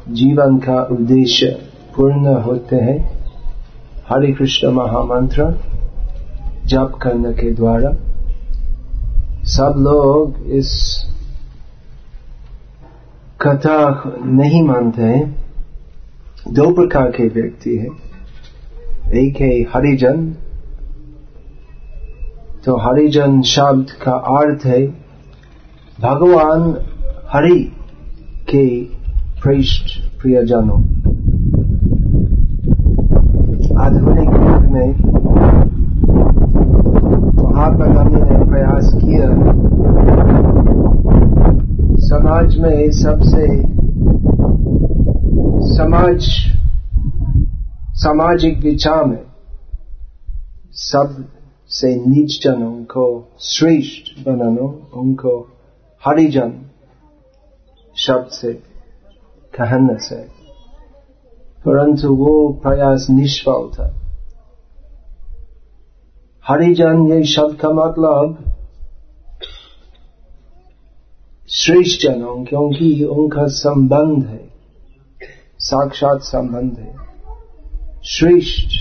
जीवन का उद्देश्य पूर्ण होते हैं हरे कृष्ण महामंत्र जप करने के द्वारा। सब लोग इस कथा नहीं मानते हैं। दो प्रकार के व्यक्ति हैं, एक है हरिजन। तो हरिजन शब्द का अर्थ है भगवान हरि के पृष्ठ प्रियजनों। आधुनिक युग में महात्मा गांधी ने प्रयास किया समाज में सबसे सामाजिक विचार में सबसे नीच जनों को श्रेष्ठ बनाना, उनको हरिजन शब्द से कहने से, परंतु वो प्रयास निष्फल था। हरिजन ये शब्द का मतलब श्रेष्ठ जनों, क्योंकि उनका संबंध है, साक्षात संबंध है श्रेष्ठ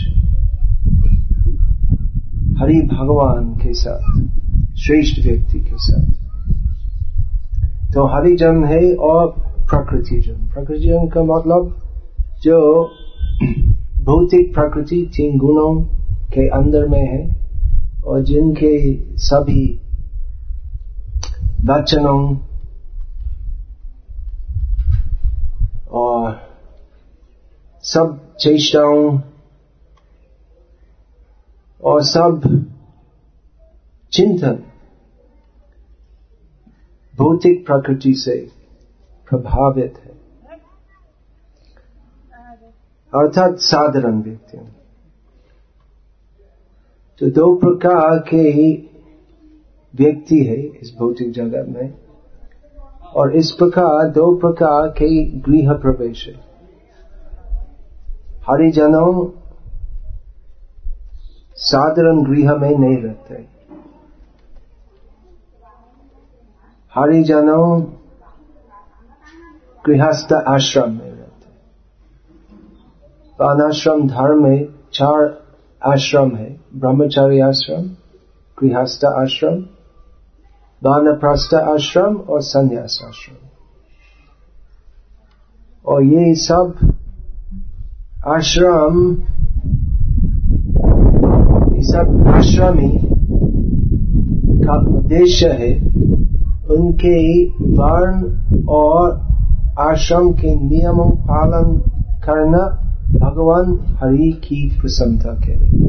हरि भगवान के साथ, श्रेष्ठ व्यक्ति के साथ। तो हरिजन है और प्रकृतिजन। प्रकृतिजन का मतलब जो भौतिक प्रकृति 3 गुणों के अंदर में है और जिनके सभी वचनों और सब चेष्टाओं और सब चिंतन भौतिक प्रकृति से प्रभावित है, अर्थात साधारण व्यक्ति। तो 2 प्रकार के व्यक्ति है इस भौतिक जगत में, और इस प्रकार 2 प्रकार के गृह प्रवेश है। हरिजनों साधारण गृह में नहीं रहते, हरिजनों गृहस्थ आश्रम में रहते। वर्णाश्रम धर्म में 4 आश्रम है, ब्रह्मचारी आश्रम, गृहस्थ आश्रम, वानप्रस्थ आश्रम और संन्यास आश्रम। और ये सब आश्रमी का उद्देश्य है उनके वर्ण और आश्रम के नियमों पालन करना भगवान हरि की प्रसन्नता के लिए।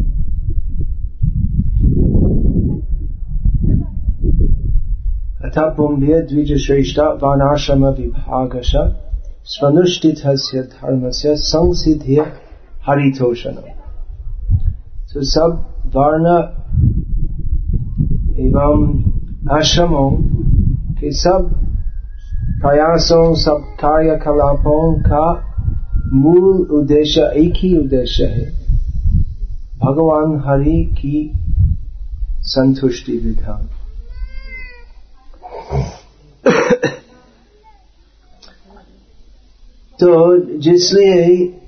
अतः पुंभ्य द्विज श्रेष्ठ वर्णाश्रम विभागश स्वनुष्ठितस्य धर्मस्य संसिद्ध्य हरितोषणम्। तो सब वर्ण एवं आश्रमों के सब प्रयासों, सब कार्यकलापों का मूल उद्देश्य एक ही उद्देश्य है, भगवान हरि की संतुष्टि विधान। तो जिसलिए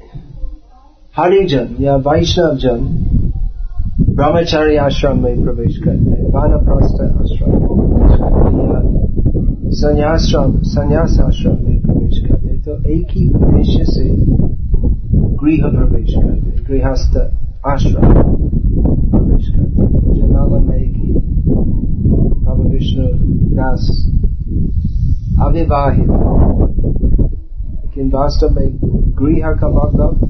हरिजन या वैष्णव जन ब्रह्मचारी आश्रम में प्रवेश करते हैं, वानप्रस्थ आश्रम में प्रवेश करते हैं, या संन्यास आश्रम में प्रवेश करते हैं। तो एक ही उद्देश्य से गृह प्रवेश करते हैं, गृहस्थ आश्रम प्रवेश करते हैं। मुझे मालूम है कि प्रभु विष्णु दास अविवाहित, लेकिन वास्तव में गृह का मतलब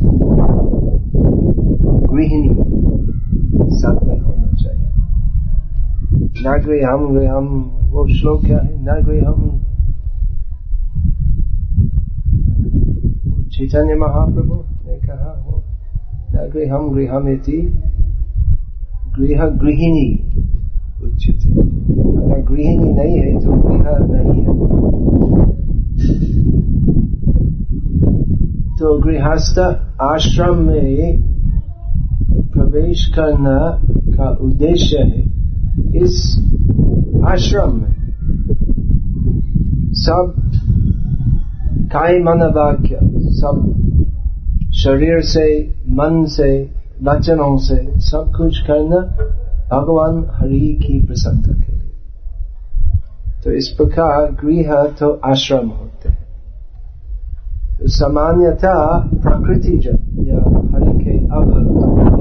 गृहिणी साथ में होना चाहिए। न गृहम, वो श्लोक क्या है? न गृहम, चैतन्य महाप्रभु ने कहा, वो न गृहम गृहमिति गृह गृहिणी उच्यते। अगर गृहिणी नहीं है तो गृह नहीं है। तो गृहस्थ आश्रम में प्रवेश करना का उद्देश्य है इस आश्रम में सब काय मन वाक्य सब शरीर से, मन से, वचनों से सब कुछ करना भगवान हरि की प्रसन्नता के लिए। तो इस प्रकार गृह तो आश्रम होते हैं। तो सामान्यतः प्रकृति जन या हरि के अभक्त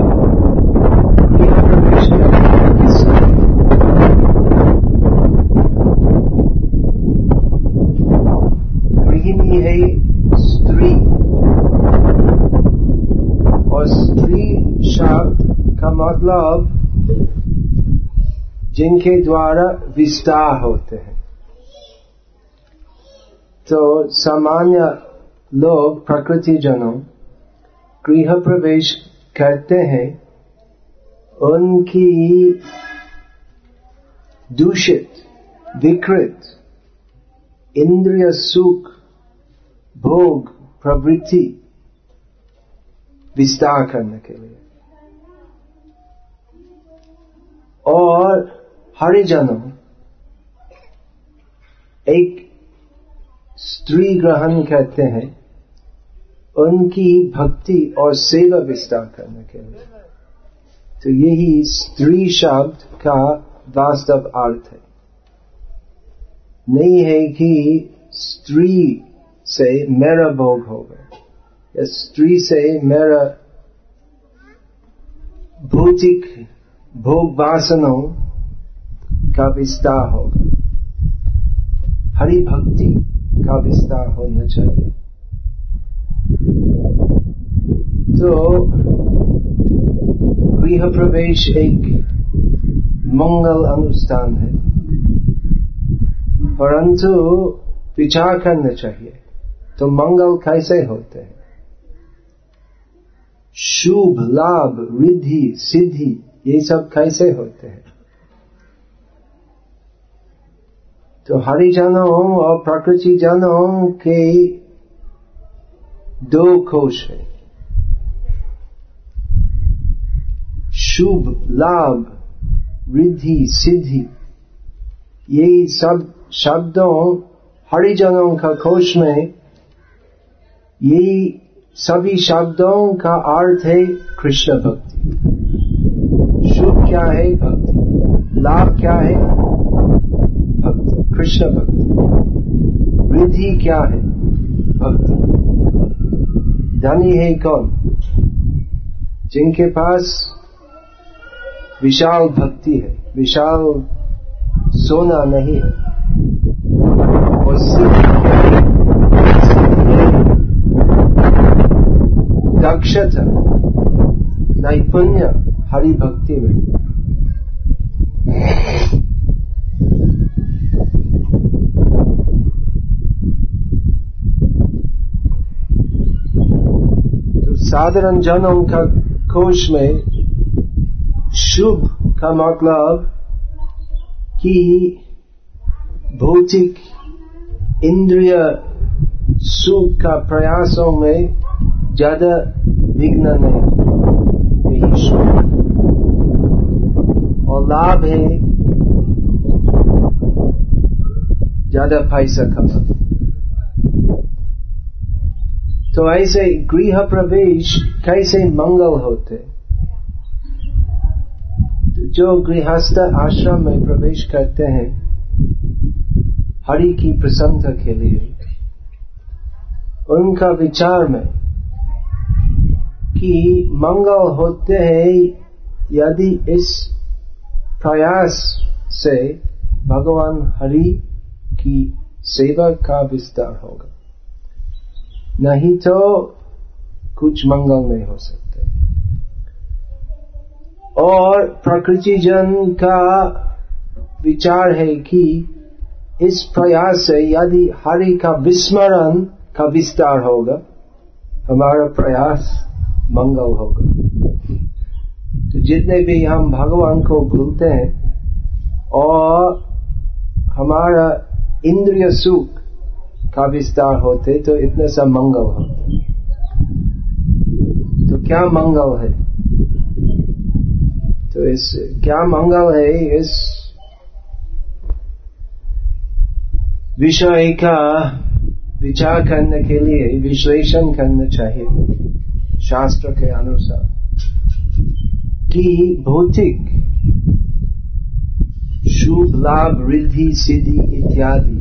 गृह प्रवेश गृहिणी है स्त्री, और स्त्री शब्द का मतलब जिनके द्वारा विस्तार होते हैं। तो सामान्य लोग प्रकृति जनों गृह प्रवेश करते हैं उनकी दूषित विकृत इंद्रिय सुख भोग प्रवृत्ति विस्तार करने के लिए, और हरिजनों एक स्त्री ग्रहण करते हैं उनकी भक्ति और सेवा विस्तार करने के लिए। तो यही स्त्री शब्द का वास्तव अर्थ है। नहीं है कि स्त्री से मेरा भोग होगा या स्त्री से मेरा भौतिक भोग वासनों का विस्तार होगा। हरि भक्ति का विस्तार होना चाहिए। तो गृह प्रवेश एक मंगल अनुष्ठान है, परंतु विचार करना चाहिए तो मंगल कैसे होते हैं, शुभ लाभ रिद्धि सिद्धि ये सब कैसे होते हैं। तो हरिजनों और प्रकृति जनों के दो कोश है, शुभ लाभ रिद्धि सिद्धि। ये सब शब्दों हरिजनों का कोश में, ये सभी शब्दों का अर्थ है कृष्ण भक्ति। शुभ क्या है? भक्ति। लाभ क्या है? भक्ति, कृष्ण भक्ति। रिद्धि क्या है? भक्ति। धनी है कौन? जिनके पास विशाल भक्ति है, विशाल सोना नहीं है। और दक्षता नैपुण्य हरि भक्ति में। तो साधारण जनों का कोश में शुभ का मतलब कि भौतिक इंद्रिय सुख का प्रयासों में ज्यादा विघ्न नहीं, यही शुभ। और लाभ है ज्यादा पैसा कमाना। तो ऐसे गृह प्रवेश कैसे मंगल होते? जो गृहस्थ आश्रम में प्रवेश करते हैं हरि की प्रसन्नता के लिए, उनका विचार में कि मंगल होते हैं यदि इस प्रयास से भगवान हरि की सेवा का विस्तार होगा, नहीं तो कुछ मंगल नहीं हो सकते। और प्रकृति जन का विचार है कि इस प्रयास से यदि हरि का विस्मरण का विस्तार होगा, हमारा प्रयास मंगल होगा। तो जितने भी हम भगवान को भूलते हैं और हमारा इंद्रिय सुख का विस्तार होते, तो इतने सा मंगल होते। तो क्या मंगल है? तो इस क्या मंगल है? इस विषय का विचार करने के लिए विश्लेषण करना चाहिए शास्त्र के अनुसार कि भौतिक शुभ लाभ रिद्धि सिद्धि इत्यादि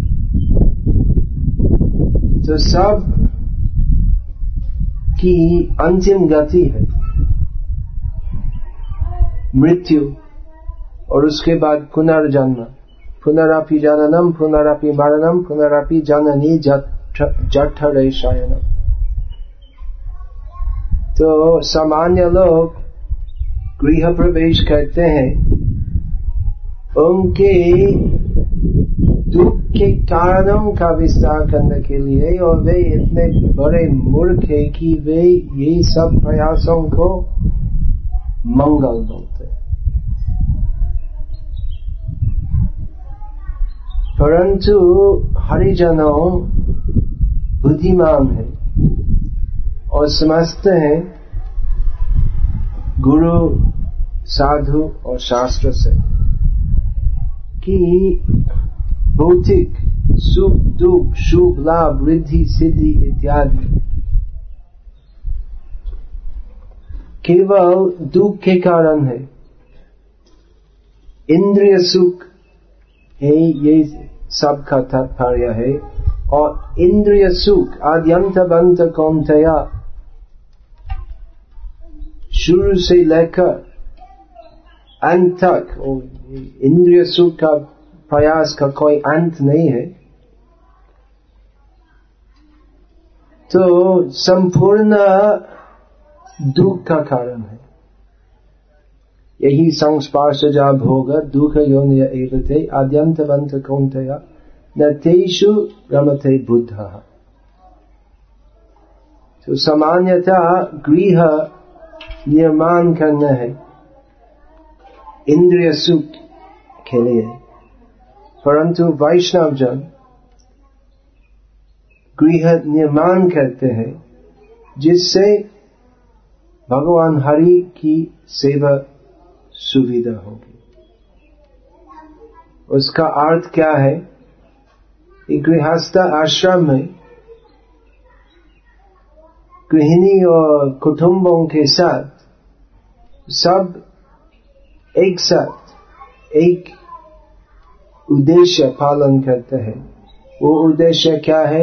तो सब की अंतिम गति है मृत्यु और उसके बाद पुनर्जन्म पुनरपि जननम पुनरपि मरणम पुनरपि जननी जठरे शयनम। तो सामान्य लोग गृह प्रवेश करते हैं उनके दुख के कारणों का विस्तार करने के लिए और वे इतने बड़े मूर्ख है कि वे ये सब प्रयासों को मंगल बोलते हैं। परंतु हरिजनों बुद्धिमान है और समझते हैं गुरु साधु और शास्त्र से कि भौतिक सुख दुख शुभ लाभ रिद्धि सिद्धि इत्यादि केवल दुख के कारण है। इंद्रिय सुख है ये सबका तात्पर्य है और इंद्रिय सुख आद्यंत बंत कौन्तेय शुरू से लेकर अंत तक इंद्रिय सुख का प्रयास का कोई अंत नहीं है। तो संपूर्ण दुख का कारण है। यही संस्पर्शजा भोग दुख योनिय एवते आद्यंतवंत कौन्तेय न तेषु रमते बुद्धः। तो सामान्यतः गृह निर्माण करना है इंद्रिय सुख के लिए, परंतु वैष्णव जन गृह निर्माण करते हैं जिससे भगवान हरि की सेवा सुविधा होगी। उसका अर्थ क्या है? गृहस्थ आश्रम में गृहिणी और कुटुंबों के साथ सब एक साथ एक उद्देश्य पालन करते हैं। वो उद्देश्य क्या है?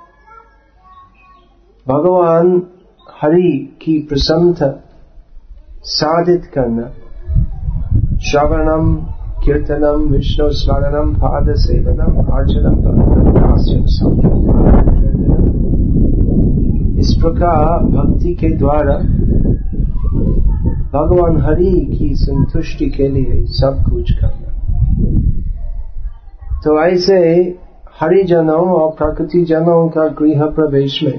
भगवान हरि की प्रसन्नता साधित करना। श्रवणम कीर्तनम विष्णु स्मरणम पाद सेवनम अर्चनम दास्यम संकीर्तनम। इस प्रकार भक्ति के द्वारा भगवान हरि की संतुष्टि के लिए सब कुछ करना। तो ऐसे हरिजनों और प्रकृति जनों का गृह प्रवेश में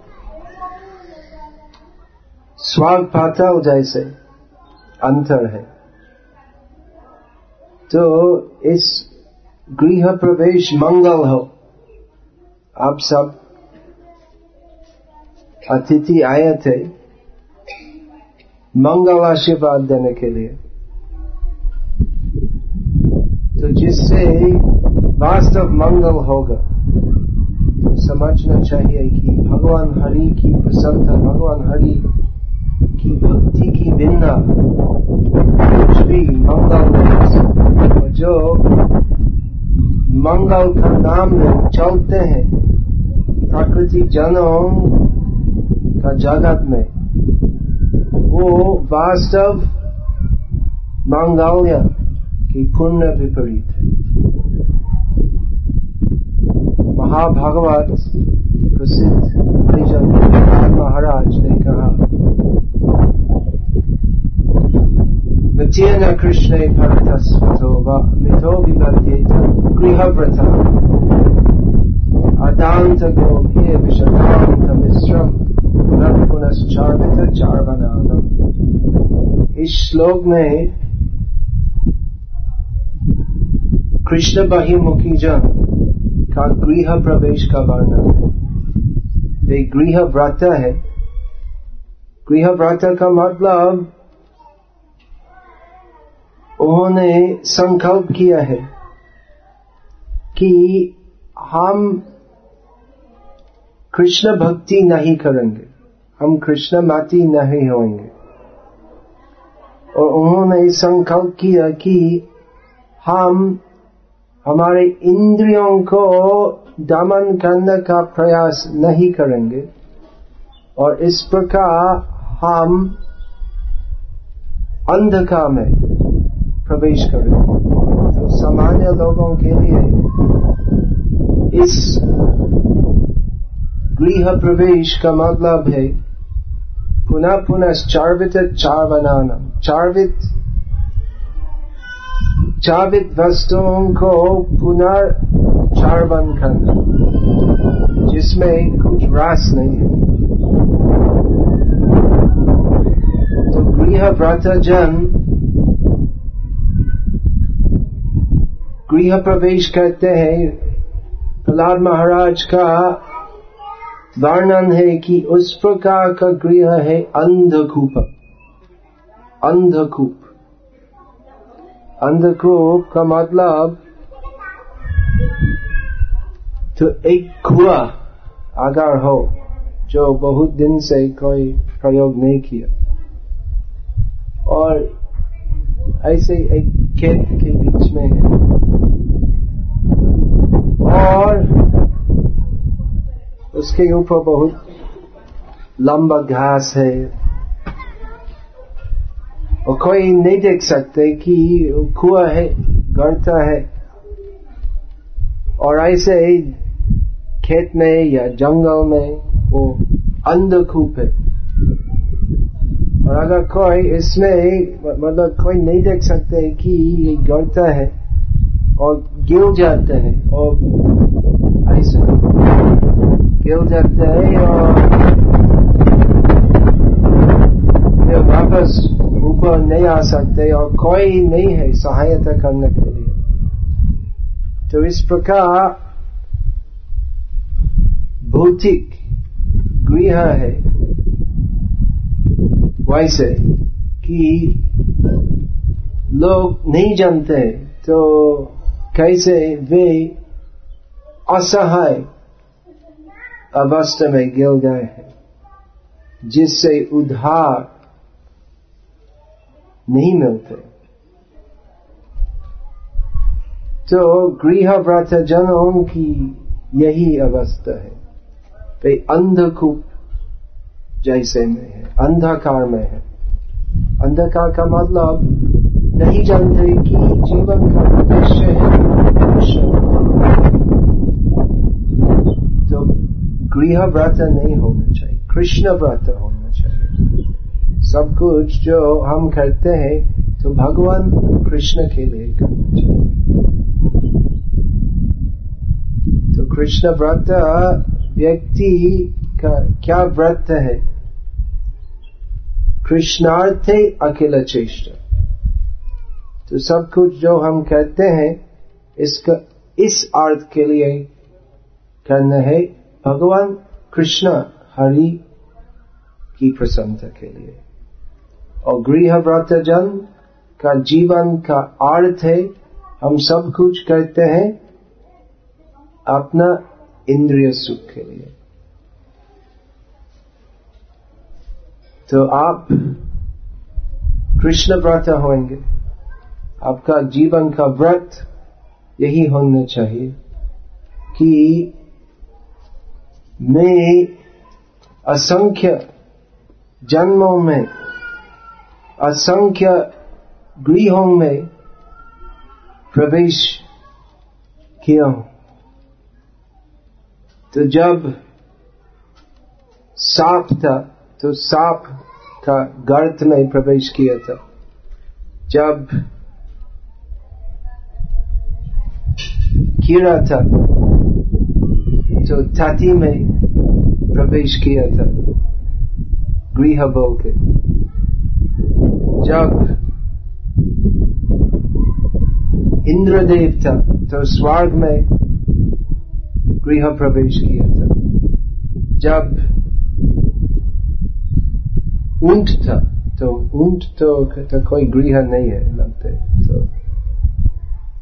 स्वर्ग पाताल जैसे अंतर है। तो इस गृह प्रवेश मंगल हो। आप सब अतिथि आए थे मंगल आशीर्वाद देने के लिए, तो जिससे वास्तव मंगल होगा तो समझना चाहिए कि भगवान हरि की प्रसन्नता, भगवान हरि की भक्ति की बिना कुछ भी मंगल नहीं। और जो मंगल का नाम में चलते हैं प्रकृति जनों का जगत में, वो वास्तव मांगल्य की पुण्य विपरीत है। महाभागवत प्रसिद्ध हरिजन महाराज ने कहा, मित्येन कृष्णे भरतस्वतो वा मिथो विबध्येत गृहव्रता अदान्त गोभ्ये विशतान्त मिश्रम पुनश्चार्वित चार्वनादम। इस श्लोक में कृष्ण बहिमुखी जन का गृह प्रवेश का वर्णन है। वे गृह व्रत है। गृह व्रत का मतलब उन्होंने संकल्प किया है कि हम कृष्ण भक्ति नहीं करेंगे, हम कृष्ण माती नहीं होंगे। और उन्होंने संकल्प किया कि हम हमारे इंद्रियों को दमन करने का प्रयास नहीं करेंगे, और इस प्रकार हम अंधकार में प्रवेश करेंगे। तो सामान्य लोगों के लिए इस गृह प्रवेश का मतलब है पुनः पुनः चार्वित चार्वनानम, चार्वित वस्तुओं को पुनर्चार्वन करना, जिसमें कुछ रास नहीं है। तो गृह व्रतजन गृह प्रवेश करते हैं। प्रहलाद महाराज का वर्णन है कि उस प्रकार का गृह है अंधकूप। अंधकूप, अंधकूप का मतलब तो एक कुआं अगर हो जो बहुत दिन से कोई प्रयोग नहीं किया, और ऐसे एक खेत के बीच में है, और उसके ऊपर बहुत लंबा घास है, और कोई नहीं देख सकते कि कुआं है, गर्ता है। और ऐसे खेत में या जंगल में वो अंधकूप है, और अगर कोई इसमें मतलब कोई नहीं देख सकते कि ये गर्ता है, और गिर जाते हैं, और ऐसे गिर जाते हैं और फिर वापस ऊपर नहीं आ सकते, और कोई नहीं है सहायता करने के लिए। तो इस प्रकार भौतिक गृह है वैसे कि लोग नहीं जानते तो कैसे वे असहाय अवस्था में गिर गए हैं, जिससे उद्धार नहीं मिलते। तो गृह व्रतजनों की यही अवस्था है, वे अंधकूप जैसे में है, अंधकार में है। अंधकार का मतलब नहीं जानते कि जीवन का उद्देश्य है कृष्ण। तो गृह व्रत नहीं होना चाहिए, कृष्ण व्रत होना चाहिए। सब कुछ जो हम करते हैं तो भगवान कृष्ण के लिए करना चाहिए। तो कृष्ण व्रत व्यक्ति का क्या व्रत है? कृष्णार्थे अखिल चेष्टा। तो सब कुछ जो हम कहते हैं इसका इस अर्थ के लिए करना है, भगवान कृष्ण हरि की प्रसन्नता के लिए। और गृह व्रतजन का जीवन का अर्थ है हम सब कुछ करते हैं अपना इंद्रिय सुख के लिए। तो आप कृष्ण व्रत होंगे, आपका जीवन का व्रत यही होना चाहिए कि मैं असंख्य जन्मों में असंख्य गृहों में प्रवेश किया हूं। तो जब सांप था तो सांप का गर्त में प्रवेश किया था, जब कीड़ा था तो छाती में प्रवेश किया था गृह बोल के, जब इंद्रदेव था तो स्वर्ग में गृह प्रवेश किया था, जब ऊंट था तो ऊंट तो कोई गृह नहीं है लगते, तो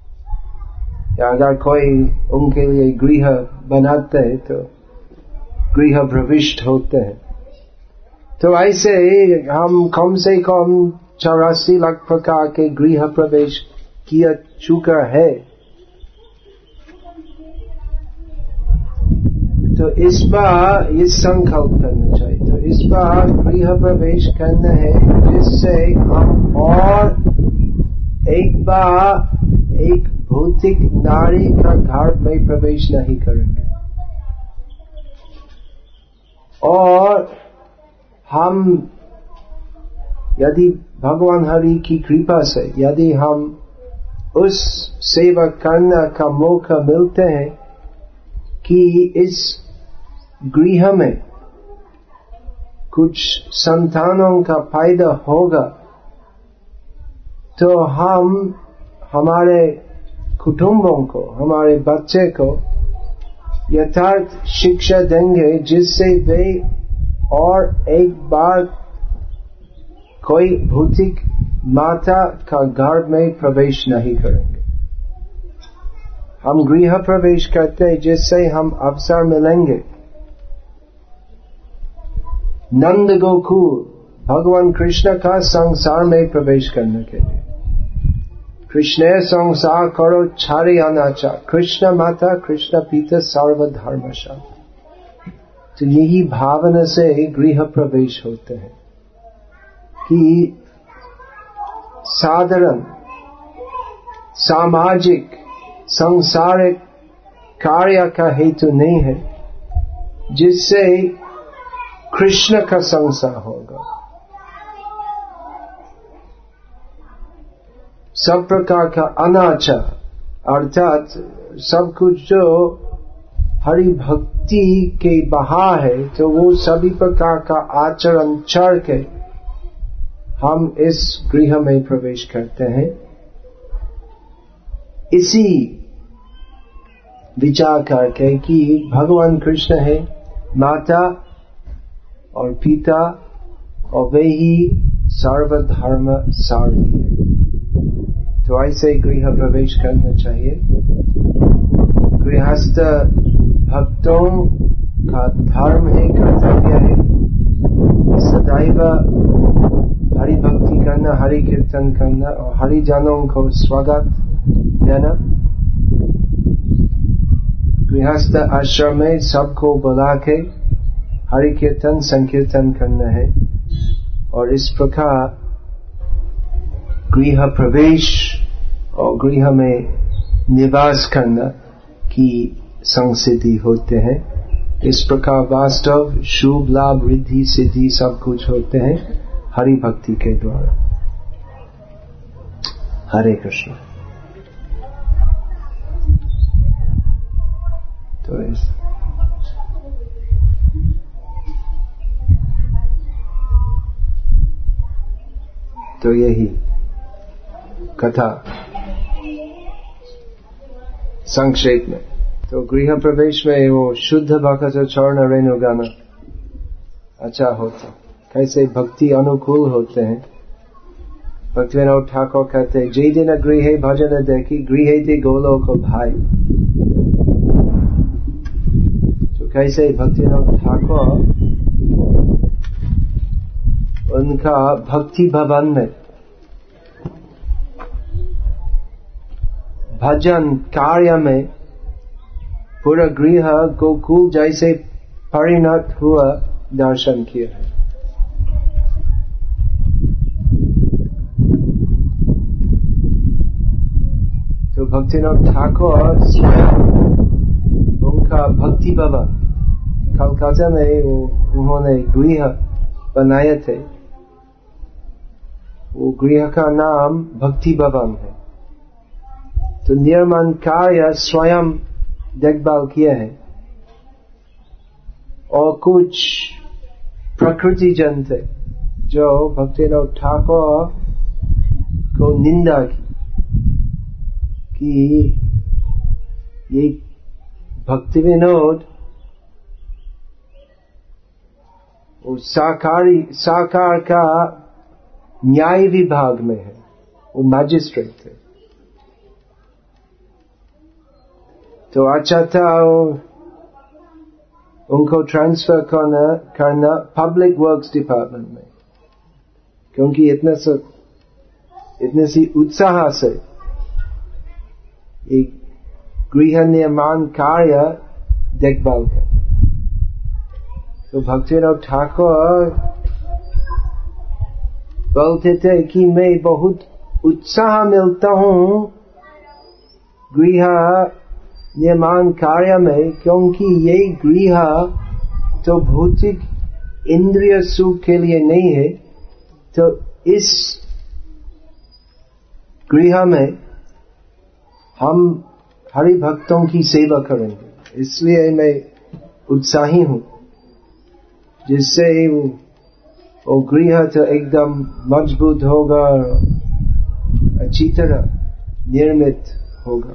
या अगर कोई उनके लिए गृह बनाते हैं तो गृह प्रविष्ट होते हैं। तो ऐसे हम कम से कम 84 लाख प्रकार के गृह प्रवेश किया चुका है। तो इस बार ये संकल्प करना चाहिए। तो इस बार गृह प्रवेश करना है जिससे हम और एक बार एक भौतिक नारी का घर में प्रवेश नहीं करेंगे। और हम यदि भगवान हरि की कृपा से यदि हम उस सेवा करने का मौका मिलते हैं कि इस गृह में कुछ संतानों का पैदा होगा, तो हम हमारे कुटुंबों को, हमारे बच्चे को यथार्थ शिक्षा देंगे जिससे वे और एक बार कोई भौतिक माता का गर्भ में प्रवेश नहीं करेंगे। हम गृह प्रवेश करते हैं जिससे हम अवसर मिलेंगे नंद गोकुल भगवान कृष्ण का संसार में प्रवेश करने के लिए। कृष्ण संसार करो छारे अनाचा, कृष्ण माता कृष्ण पिता सर्वधर्मशा। तो यही भावना से गृह प्रवेश होते हैं कि साधारण सामाजिक सांसारिक कार्य का हेतु नहीं है जिससे कृष्ण का संसार होगा। सब प्रकार का अनाचार अर्थात सब कुछ जो हरि भक्ति के बहार है, तो वो सभी प्रकार का आचरण छोड़ के हम इस गृह में प्रवेश करते हैं। इसी विचार करके कि भगवान कृष्ण है माता और पिता और वे ही सर्वधर्म सारी है। तो ऐसे गृह प्रवेश करना चाहिए। गृहस्थ भक्तों का धर्म है, कर्तव्य है सदैव हरि भक्ति करना, हरि कीर्तन करना और हरि जनों को स्वागत देना। गृहस्थ आश्रम में सबको बुला के हरि कीर्तन संकीर्तन करना है और इस प्रकार गृह प्रवेश और गृह में निवास करना की संसिद्धि होते हैं। इस प्रकार वास्तव शुभ लाभ रिद्धि सिद्धि सब कुछ होते हैं हरि भक्ति के द्वारा। हरे कृष्ण। तो यही कथा संक्षेप में। तो गृह प्रवेश में वो शुद्ध भक्त चरण रेणु गाना अच्छा होता, कैसे भक्ति अनुकूल होते हैं। भक्तिविनोद ठाकुर कहते हैं, जय दिन गृह भजन देखी गृह दे गोलोक भाई। तो कैसे भक्तिविनोद ठाकुर उनका भक्ति भवन में भजन कार्य में पूरा गृह गोकुल जैसे परिणत हुआ दर्शन किया है। तो भक्तिनाथ ठाकुर स्वयं उनका भक्ति भवन कलकत्ता में उन्होंने गृह बनाए थे। वो गृह का नाम भक्ति भवन है। तो निर्माण कार्य स्वयं देखभाल किए हैं और कुछ प्रकृति जन थे जो भक्तिनाथ ठाकुर को निंदा की कि ये भक्ति विनोद वो साकार का न्याय विभाग में है, वो मैजिस्ट्रेट थे। तो अच्छा था उनको ट्रांसफर करना पब्लिक वर्क्स डिपार्टमेंट में, क्योंकि इतने सी उत्साह से एक गृह निर्माण कार्य देखभाल कर। तो भक्तिविनोद ठाकुर बोलते थे कि मैं बहुत उत्साह मिलता हूँ गृह निर्माण कार्य में, क्योंकि ये गृह तो भौतिक इंद्रिय सुख के लिए नहीं है, तो इस गृह में हम हरि भक्तों की सेवा करेंगे, इसलिए मैं उत्साही हूँ, जिससे वो गृह तो एकदम मजबूत होगा, अच्छी तरह निर्मित होगा।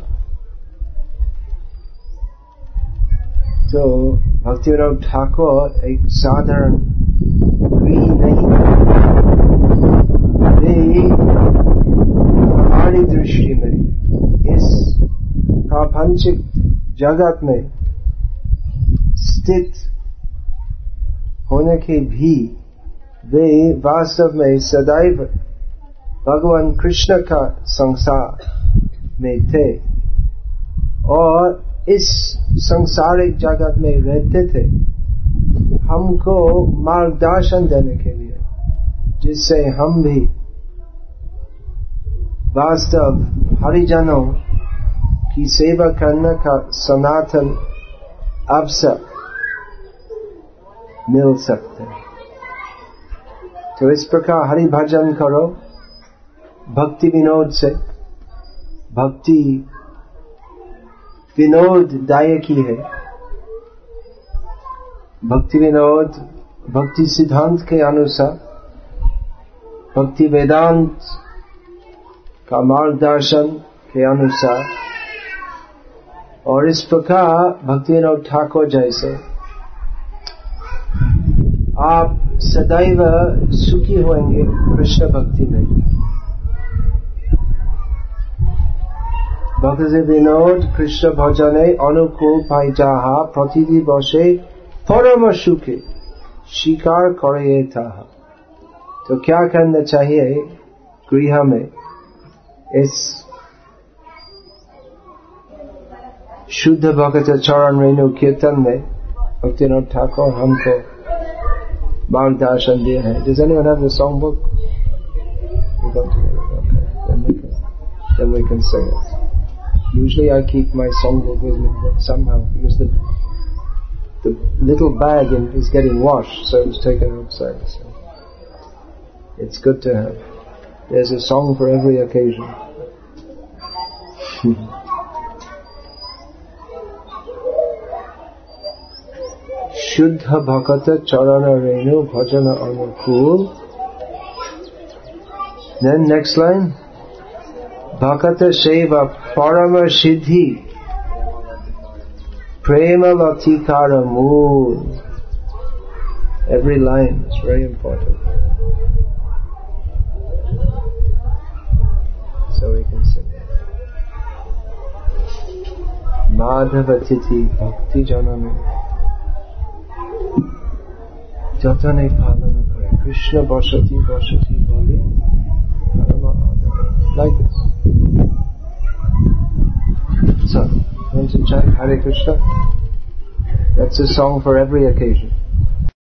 तो भक्तिविनोद ठाकुर एक साधारण गृही नहीं, वे हमारी दृष्टि में इस प्रापंचिक जगत में स्थित होने के भी वे वास्तव में सदैव भगवान कृष्ण का संसार में थे और इस संसारिक जगत में रहते थे हमको मार्गदर्शन देने के लिए, जिससे हम भी वास्तव हरिजनों की सेवा करने का सनातन अवसर मिल सकते हैं। तो इस प्रकार हरि भजन करो भक्ति विनोद से। भक्ति विनोद दायकी है। भक्ति विनोद भक्ति सिद्धांत के अनुसार भक्ति वेदांत का मार्गदर्शन के अनुसार, और इस प्रकार भक्ति विनोद ठाकुर जैसे आप सदैव सुखी होंगे कृष्ण भक्ति में। भक्ति विनोद कृष्ण भजने अनुकूल पाई जाहा प्रतिदि बसे परम सुखे स्वीकार करे ताहा। तो क्या करना चाहिए गृह में? इस शुद्ध भक्त चरण रेणु कीर्तन में भक्ति विनोद ठाकुर हमको मार्गदर्शन दिए हैं। Does anyone have the songbook? We got together. Okay. Then we can sing it. Usually I keep my songbook with me, but somehow because the little bag is getting washed, so it's taken outside. So it's good to have. There's a song for every occasion. Shuddha bhakata charana renu bhajana anukul. Then next line. Bhakata seva parama siddhi prema latikara mool. Every line is very important. So we can sing it. Madhava titi bhakti janame jatane palana kare Krishna bhashati bhashati bali parama adava. Like this. So, want to chant Hare Krishna? That's a song for every occasion.